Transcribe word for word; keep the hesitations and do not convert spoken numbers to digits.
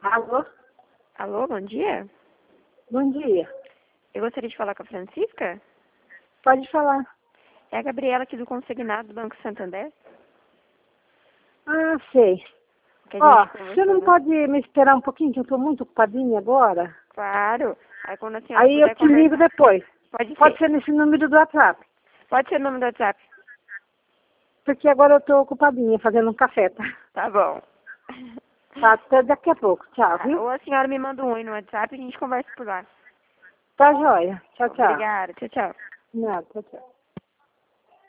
Alô? Alô, bom dia. Bom dia. Eu gostaria de falar com a Francisca. Pode falar. É a Gabriela aqui do Consignado do Banco Santander. Ah, sei. Que a Ó, gente você não conversou, né? pode me esperar um pouquinho, que eu tô muito ocupadinha agora? Claro. Aí quando a senhora Aí eu puder te ligo conversar. depois. Pode Pode ser. ser nesse número do WhatsApp. Pode ser o nome do WhatsApp. Porque agora eu tô ocupadinha fazendo um café, tá? Tá bom. Tá, até daqui a pouco. Tchau, Ah, viu? ou a senhora me manda um oi no WhatsApp e a gente conversa por lá. Tá joia. Tchau, tchau. Obrigada. Tchau, tchau. Nada, tchau, tchau.